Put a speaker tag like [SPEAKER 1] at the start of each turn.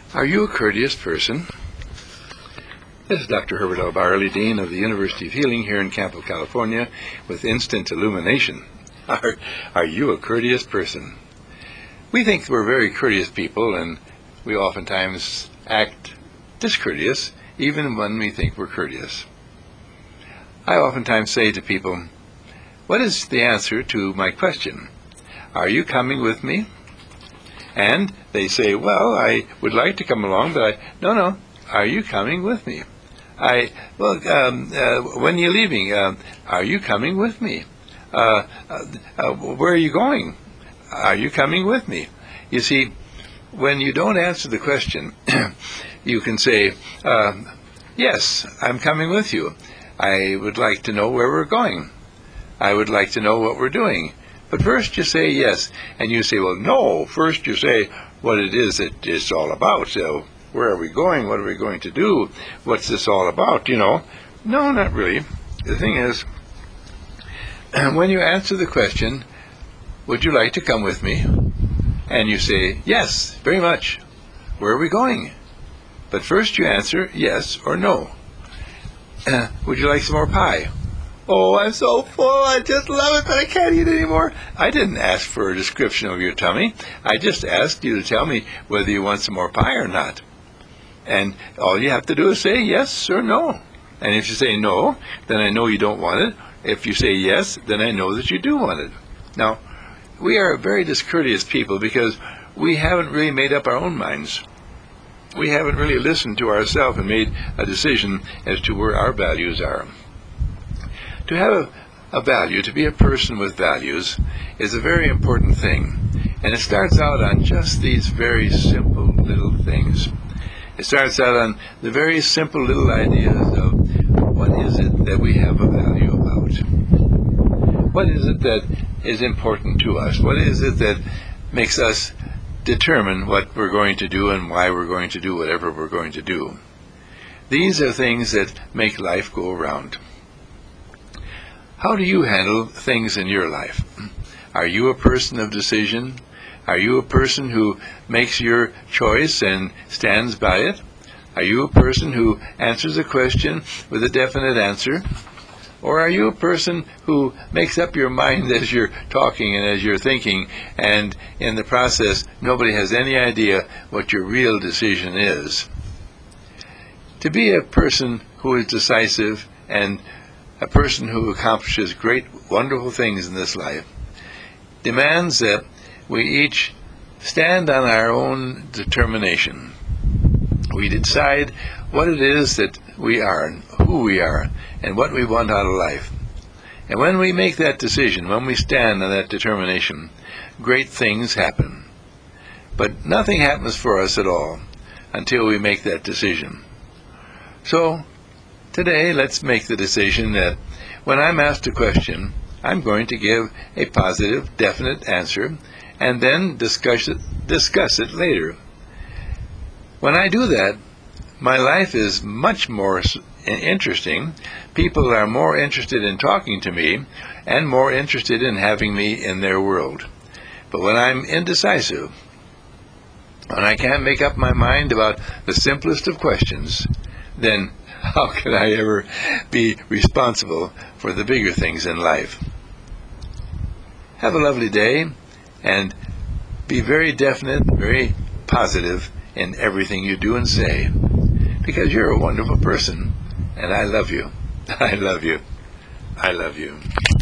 [SPEAKER 1] Are you a courteous person? This is Dr. Herbert L. Barley, Dean of the University of Healing here in Campo, California, with instant illumination. Are you a courteous person? We think we're very courteous people, and we oftentimes act discourteous, even when we think we're courteous. I oftentimes say to people, what is the answer to my question? Are you coming with me? And they say, well, I would like to come along, but no, are you coming with me? When are you leaving? Are you coming with me? Where are you going? Are you coming with me? You see, when you don't answer the question, you can say, yes, I'm coming with you. I would like to know where we're going. I would like to know what we're doing. But first you say yes, and you say, well, no. First you say what it is that it's all about. So where are we going? What are we going to do? What's this all about? No, not really. The thing is, when you answer the question, would you like to come with me? And you say, yes, very much. Where are we going? But first you answer yes or no. Would you like some more pie? Oh, I'm so full, I just love it, but I can't eat anymore. I didn't ask for a description of your tummy. I just asked you to tell me whether you want some more pie or not. And all you have to do is say yes or no. And if you say no, then I know you don't want it. If you say yes, then I know that you do want it. Now, we are very discourteous people because we haven't really made up our own minds. We haven't really listened to ourselves and made a decision as to where our values are. To have a value, to be a person with values, is a very important thing. And it starts out on just these very simple little things. It starts out on the very simple little ideas of what is it that we have a value about? What is it that is important to us? What is it that makes us determine what we're going to do and why we're going to do whatever we're going to do? These are things that make life go around. How do you handle things in your life? Are you a person of decision? Are you a person who makes your choice and stands by it? Are you a person who answers a question with a definite answer? Or are you a person who makes up your mind as you're talking and as you're thinking, and in the process nobody has any idea what your real decision is? To be a person who is decisive and a person who accomplishes great, wonderful things in this life demands that we each stand on our own determination. We decide what it is that we are and who we are and what we want out of life. And when we make that decision, when we stand on that determination, great things happen. But nothing happens for us at all until we make that decision. So, today, let's make the decision that when I'm asked a question, I'm going to give a positive, definite answer, and then discuss it later. When I do that, my life is much more interesting. People are more interested in talking to me and more interested in having me in their world. But when I'm indecisive, when I can't make up my mind about the simplest of questions, then how can I ever be responsible for the bigger things in life? Have a lovely day, and be very definite, very positive in everything you do and say, because you're a wonderful person, and I love you. I love you. I love you.